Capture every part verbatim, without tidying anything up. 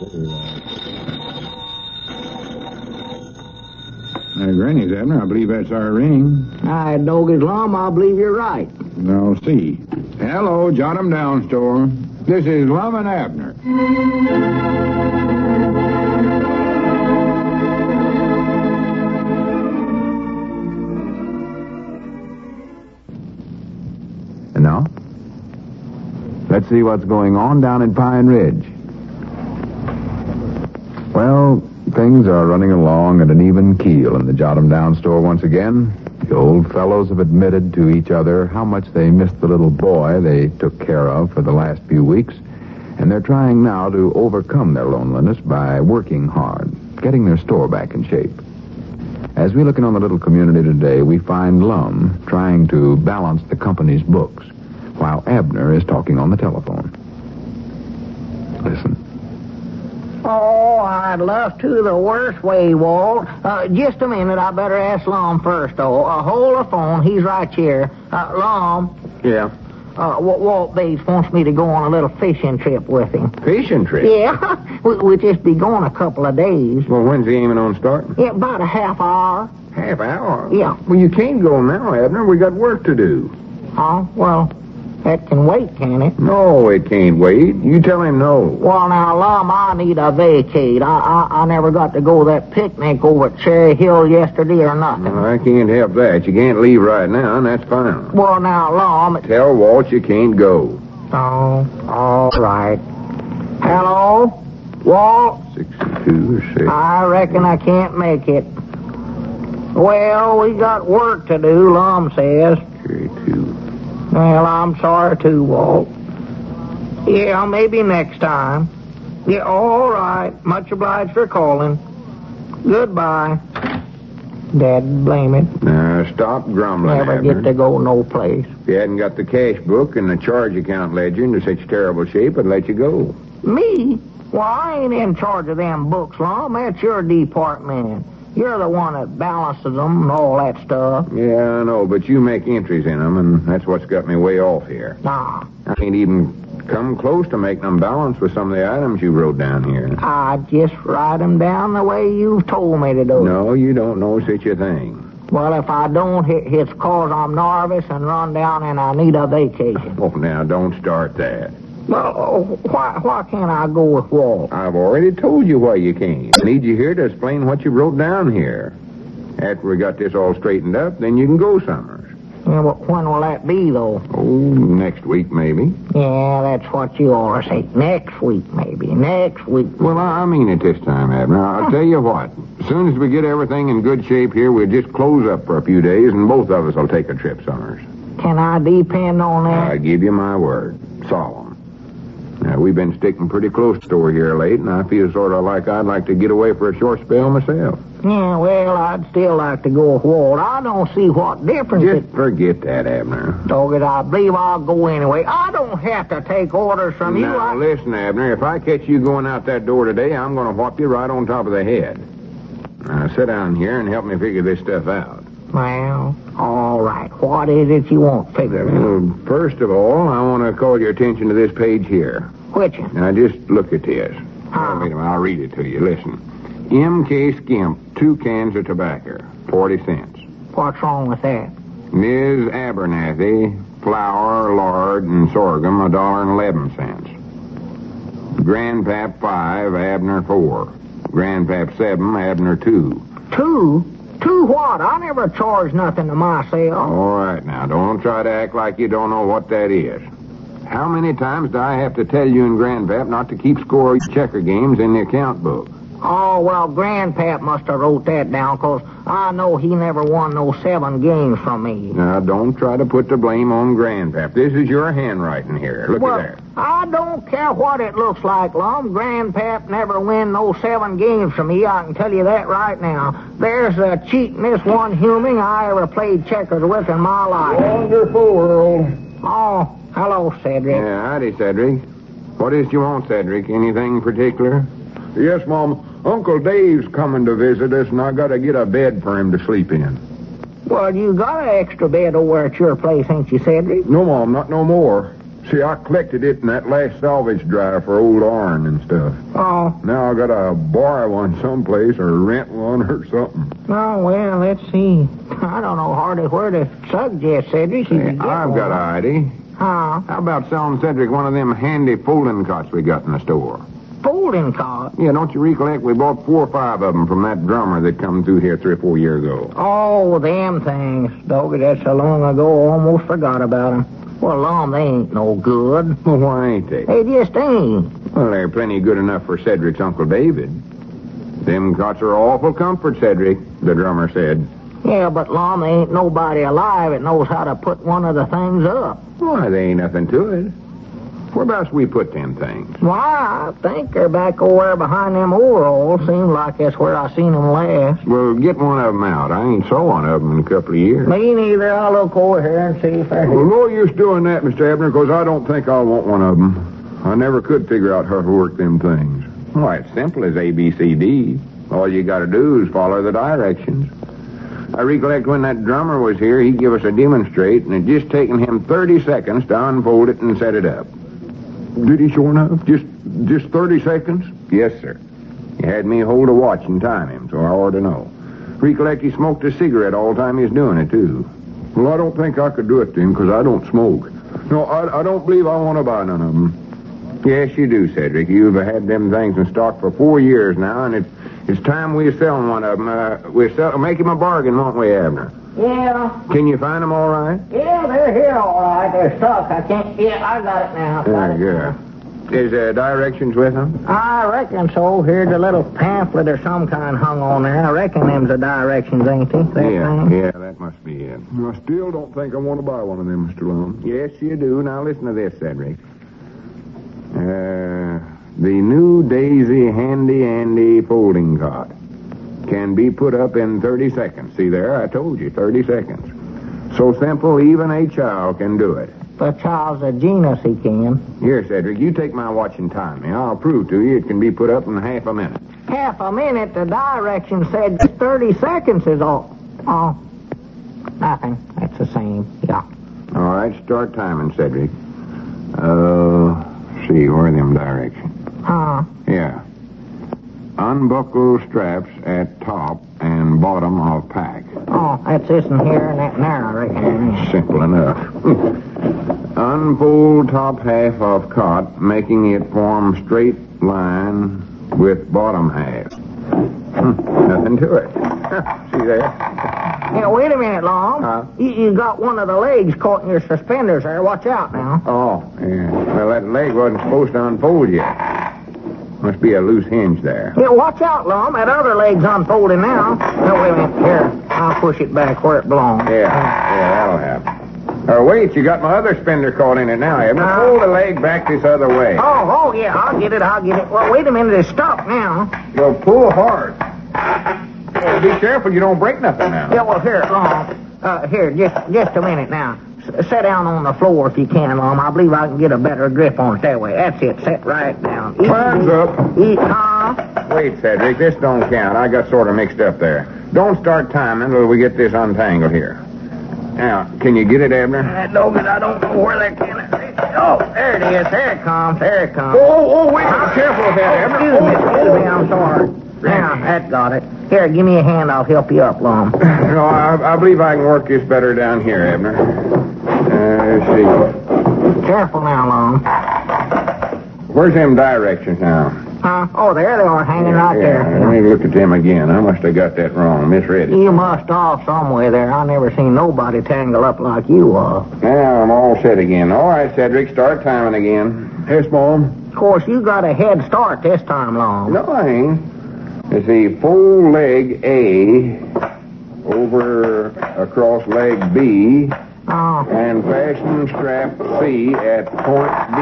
Uh, Granny's, Abner. I believe that's our ring. I dog his lum. I believe you're right. Now, see. Hello, Jot 'em Down store. This is Lum and Abner. And now, let's see what's going on down in Pine Ridge. Well, things are running along at an even keel in the Jot 'em Down store once again. The old fellows have admitted to each other how much they missed the little boy they took care of for the last few weeks, and they're trying now to overcome their loneliness by working hard, getting their store back in shape. As we look in on the little community today, we find Lum trying to balance the company's books, while Abner is talking on the telephone. Listen. Oh, I'd love to the worst way, Walt. Uh, just a minute. I better ask Lum first, though. Uh, hold the phone. He's right here. Uh, Lum. Yeah. Uh, Walt Bates wants me to go on a little fishing trip with him. Fishing trip? Yeah. we, we'll just be gone a couple of days. Well, when's he aiming on starting? Yeah, about a half hour. Half hour? Yeah. Well, you can't go now, Abner. We got work to do. Oh, well, that can wait, can it? No, it can't wait. You tell him no. Well, now, Lum, I need a vacate. I, I I never got to go to that picnic over at Cherry Hill yesterday or nothing. No, I can't help that. You can't leave right now, and that's fine. Well, now, Lum... Tell Walt you can't go. Oh, all right. Hello? Walt? sixty-two or six. I reckon I can't make it. Well, we got work to do, Lum says. thirty-two. Well, I'm sorry too, Walt. Yeah, maybe next time. Yeah, all right. Much obliged for calling. Goodbye. Dad, blame it. Now, stop grumbling, Never Abner. get to go no place. If you hadn't got the cash book and the charge account ledger into such terrible shape, I'd let you go. Me? Well, I ain't in charge of them books, Lum. That's your department. You're the one that balances them and all that stuff. Yeah, I know, but you make entries in them, and that's what's got me way off here. Nah. I ain't even come close to making them balance with some of the items you wrote down here. I just write them down the way you've told me to do. No, you don't know such a thing. Well, if I don't, it's cause I'm nervous and run down and I need a vacation. Oh, now, don't start that. Well, why, why can't I go with Walt? I've already told you why you can't. I need you here to explain what you wrote down here. After we got this all straightened up, then you can go Summers. Yeah, but when will that be, though? Oh, next week, maybe. Yeah, that's what you always say. Next week, maybe. Next week. Well, I mean it this time, Abner. I'll tell you what. As soon as we get everything in good shape here, we'll just close up for a few days, and both of us will take a trip, Summers. Can I depend on that? I give you my word. Solemn. Now, we've been sticking pretty close to over here late, and I feel sort of like I'd like to get away for a short spell myself. Yeah, well, I'd still like to go with Walt. I don't see what difference Just it... forget that, Abner. Dog it, I believe I'll go anyway. I don't have to take orders from you. Now, I... listen, Abner, if I catch you going out that door today, I'm going to whop you right on top of the head. Now, sit down here and help me figure this stuff out. Well, all right. What is it you want figured out? Well, first of all, I want to call your attention to this page here. Which one? Now, just look at this. Ah. Oh, wait a minute, I'll read it to you. Listen. M K Skimp, two cans of tobacco, forty cents. What's wrong with that? Miz Abernathy, flour, lard, and sorghum, a dollar and eleven cents. Grandpap, five, Abner, four. Grandpap, seven, Abner, two. Two? Two what? I never charge nothing to myself. All right, now, don't try to act like you don't know what that is. How many times do I have to tell you and Grandpap not to keep score of checker games in the account book? Oh, well, Grandpap must have wrote that down, 'cause I know he never won no seven games from me. Now, don't try to put the blame on Grandpap. This is your handwriting here. Look well, at that. I don't care what it looks like, Lum. Grandpap never win no seven games from me. I can tell you that right now. There's a cheatin'est one human I ever played checkers with in my life. Wonderful world. Oh, hello, Cedric. Yeah, howdy, Cedric. What is it you want, Cedric? Anything particular? Yes, Mom. Uncle Dave's coming to visit us, and I got to get a bed for him to sleep in. Well, you got an extra bed over at your place, ain't you, Cedric? No, Mom, not no more. See, I collected it in that last salvage drive for old Arn and stuff. Oh. Now I gotta borrow one someplace or rent one or something. Oh, well, let's see. I don't know hardly where to suggest, Cedric. You Hey, can get I've one. got an idea. Huh? How about selling Cedric one of them handy folding cots we got in the store? Folding cot. Yeah, don't you recollect we bought four or five of them from that drummer that come through here three or four years ago? Oh, them things. Doggy, that's so long ago, I almost forgot about them. Well, Lom, they ain't no good. Well, why ain't they? They just ain't. Well, they're plenty good enough for Cedric's Uncle David. Them cots are awful comfort, Cedric, the drummer said. Yeah, but Lom, there ain't nobody alive that knows how to put one of the things up. Why, there ain't nothing to it. Whereabouts we put them things? Why, I think they're back over there behind them overalls. Seems like that's where I seen them last. Well, get one of them out. I ain't saw one of them in a couple of years. Me neither. I'll look over here and see if I Well, no use doing that, Mister Abner, because I don't think I'll want one of them. I never could figure out how to work them things. Why, it's simple as A, B, C, D. All you got to do is follow the directions. I recollect when that drummer was here, he give us a demonstrate, and it just taken him thirty seconds to unfold it and set it up. Did he sure enough? Just just thirty seconds? Yes, sir. He had me hold a watch and time him, so I ought to know. Recollect he smoked a cigarette all the time he was doing it, too. Well, I don't think I could do it then, because I don't smoke. No, I, I don't believe I want to buy none of them. Yes, you do, Cedric. You've had them things in stock for four years now, and it, it's time we're selling one of them. Uh, we're sell- make him a bargain, won't we, Abner? Yeah. Can you find them all right? Yeah, they're here all right. They're stuck. I can't... Yeah, I got it now. Got Very it good. now. Is there directions with them? I reckon so. Here's a little pamphlet or some kind hung on there. I reckon them's the directions, ain't they? That yeah, thing? yeah, that must be it. I still don't think I want to buy one of them, Mister Lum. Yes, you do. Now listen to this, Cedric. Uh, the new Daisy Handy Andy folding cot can be put up in thirty seconds. See there? I told you, thirty seconds. So simple, even a child can do it. The child's a genius, he can. Here, Cedric, you take my watch and time me. I'll prove to you it can be put up in half a minute. Half a minute, the directions said just thirty seconds is all. Oh, nothing. That's the same. Yeah. All right, start timing, Cedric. Uh, see, where are them directions? Huh. Yeah. Unbuckle straps at top and bottom of pack. Oh, that's this and here and that and there, I reckon. Simple enough. Unfold top half of cot, making it form straight line with bottom half. Hmm, nothing to it. See there? Yeah, wait a minute, Long. Huh? You, you got one of the legs caught in your suspenders there. Watch out now. Oh, yeah. Well, that leg wasn't supposed to unfold yet. Must be a loose hinge there. Yeah, watch out, Long. That other leg's unfolding now. No, wait a minute. Here, I'll push it back where it belongs. Yeah, yeah, that'll happen. Oh, wait, you got my other spender caught in it now, Abner. Uh, Pull the leg back this other way. Oh, oh, yeah, I'll get it, I'll get it. Well, wait a minute, it's stuck now. Well, pull hard. Well, be careful you don't break nothing now. Yeah, well, here, Long. Uh, here, just just a minute now. S- sit down on the floor if you can, Long. I believe I can get a better grip on it that way. That's it. Sit right down. Easy. Hands up. Eat, huh? Wait, Cedric, this don't count. I got sort of mixed up there. Don't start timing until we get this untangled here. Now, can you get it, Abner? That dog, I don't know where that can. Oh, there it is. There it comes. There it comes. Oh, oh, wait. Be careful with that, Abner. Excuse me, excuse me. I'm sorry. Now, that got it. Here, give me a hand. I'll help you up, Long. No, I, I believe I can work this better down here, Abner. Uh, let's see. Careful now, Long. Where's them directions now? Huh? Oh, there they are, hanging right Yeah, there. let me look at them again. I must have got that wrong. Misread it. You must off somewhere there. I never seen nobody tangle up like you are. Now I'm all set again. All right, Cedric, start timing again. Yes, Mom. Of course, you got a head start this time, Long. No, I ain't. Let's see, full leg A over across leg B Oh. and fasten strap C at point B.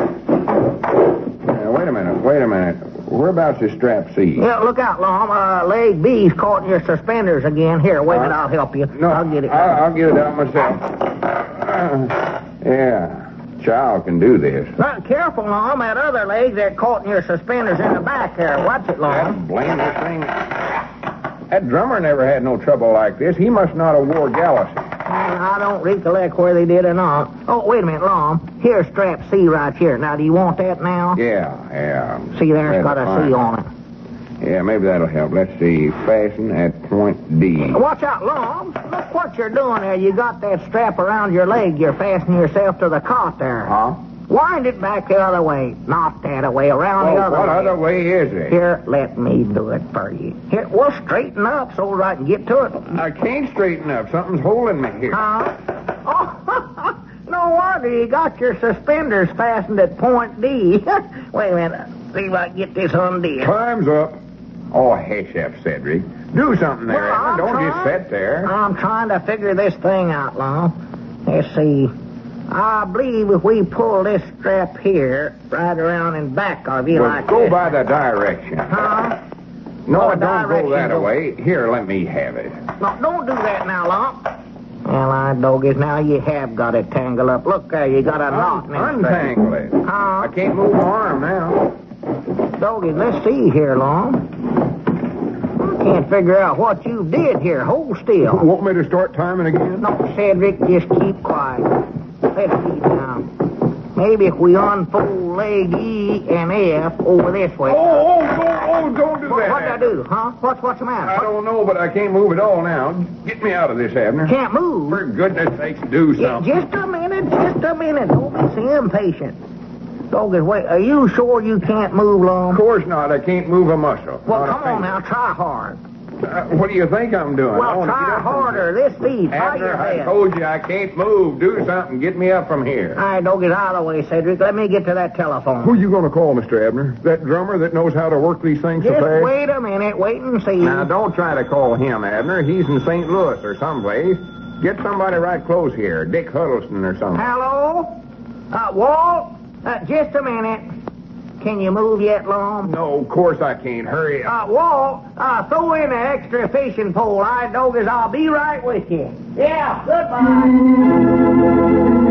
Now, wait a minute, wait a minute. Whereabouts is strap C? Yeah, look out, Long. Uh, leg B's caught in your suspenders again. Here, wait a minute, I'll help you. No, I'll get it. I'll, I'll get it out myself. Uh, yeah, child can do this. Now, careful, Long. That other leg, they're caught in your suspenders in the back there. Watch it, Long. That blame this thing. That drummer never had no trouble like this. He must not have wore galaxy. I don't recollect where they did or not. Oh, wait a minute, Long. Here, strap C right here. Now, do you want that now? Yeah, yeah. See, there's That's got a fine. C on it. Yeah, maybe that'll help. Let's see. Fasten at point D. Watch out, Long. Look what you're doing there. You got that strap around your leg. You're fastening yourself to the cot there. Huh? Wind it back the other way. Not that way, around Oh, the other what way. other way is it? Here, let me do it for you. Here, we'll straighten up so I can get to it. I can't straighten up. Something's holding me here. Huh? Oh, no wonder you got your suspenders fastened at point D. Wait a minute. See if I can get this undid. Time's up. Oh, hush up, Cedric. Do something there, Well, Edna. I'm Don't just trying. sit there. I'm trying to figure this thing out, Long. Let's see. I believe if we pull this strap here right around and back of you Well, like go this. by the direction. Huh? No, Oh, don't go direction that go- way. Here, let me have it. No, don't do that now, Long. Well, I doggies, now you have got it tangled up. Look there, you got a knot in Un- this thing. untangle it. Huh? I can't move my arm now. Doggies, let's see here, Long. I can't figure out what you did here. Hold still. Want me to start timing again? No, Cedric, just keep quiet. Let's see now. Maybe if we unfold leg E and F over this way. Oh, oh, oh, oh, don't do What, that. what'd I do, huh? What's, what's the matter? I don't know, but I can't move at all now. Get me out of this, Abner. Can't move. For goodness sakes, do Yeah, something. just a minute, just a minute. Don't be so impatient. Doggies, wait, are you sure you can't move, Long? Of course not. I can't move a muscle. Well, Not a come on finger. now, try hard. Uh, what do you think I'm doing? I Well, wanna try get up from harder. This feed, here. try Abner, your I head. told you I can't move. Do something. Get me up from here. All right, don't get out of the way, Cedric. Let me get to that telephone. Who you going to call, Mister Abner? That drummer that knows how to work these things so Just fast? wait a minute. Wait and see. Now, don't try to call him, Abner. He's in Saint Louis or someplace. Get somebody right close here. Dick Huddleston or something. Hello? Uh, Walt? Uh, just a minute. Can you move yet, Long? No, of course I can't. Hurry up. Uh, Walt, uh, throw in an extra fishing pole. All right, doggies, I'll be right with you. Yeah, goodbye.